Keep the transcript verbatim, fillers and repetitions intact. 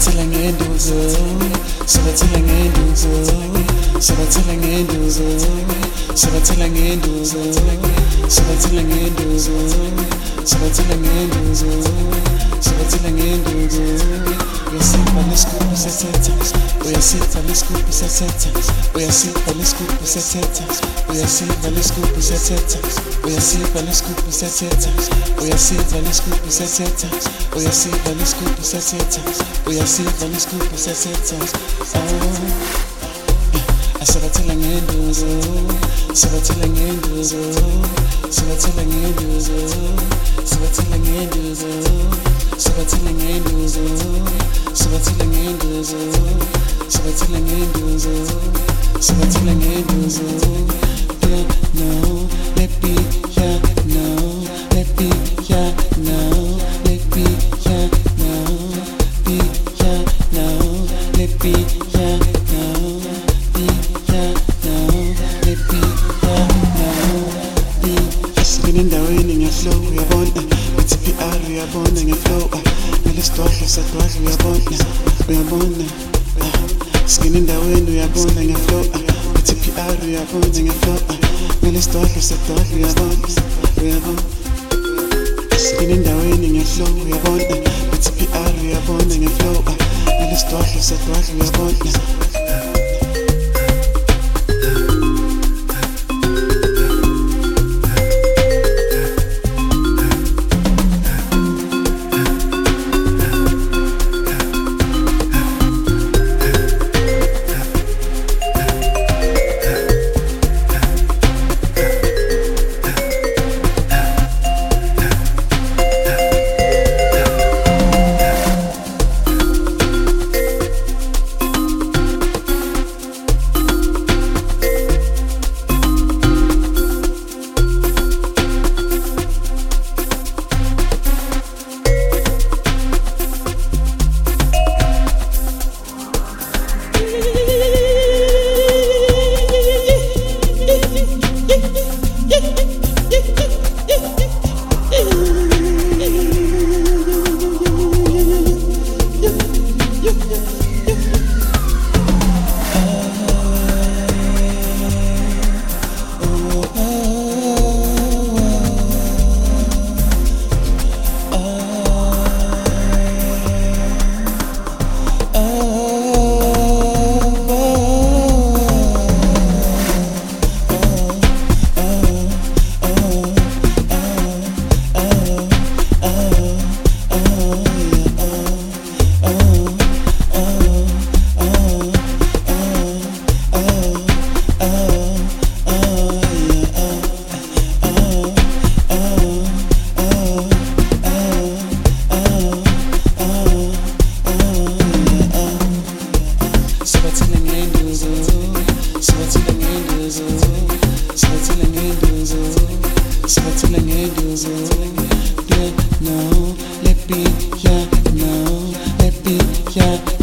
Sabathela ngenduzo, sabathela ngenduzo, sabathela ngenduzo, sabathela ngenduzo, sabathela ngenduzo, sabathela ngenduzo, sabathela ngenduzo. Uyasipha lesigubhu sethetha, uyasipha lesigubhu sethetha, uyasipha lesigubhu sethetha, uyasipha lesigubhu sethetha, uyasipha lesigubhu sethetha, uyasipha lesigubhu sethetha, uyasipha lesigubhu sethetha, uyasipha lesigubhu sethetha. Oh, sabathela ngenduzo, sabathela ngenduzo, sabathela ngenduzo, sabathela ngenduzo, sabathela ngenduzo, sabathela ngenduzo, sabathela ngenduzo, sabathela ngenduzo. Yeah, no, let be, yeah, no, let be, yeah, no, let be, yeah, no, be, yeah, no, let be, yeah, no, be, yeah, no, let be, yeah, no, be. Nginendaweni ngiyaflow uyabona, bethi P R uyabona ngiyaflow, ngalesitwadlo sadwadla uyabona, uyabona. Nginendaweni uyabona ngiyaflow, bethi P R uyabona ngiyaflow, ngalesitwadlo sadwadla uyabona, uyabona. Nginendaweni ngiyaflow uyabona, bethi P R uyabona ngiyaflow, ngalesitwadlo sadwadla uyabona. Sabathela ngenduzo, yeah, no, let be, yeah, no, let be, yeah.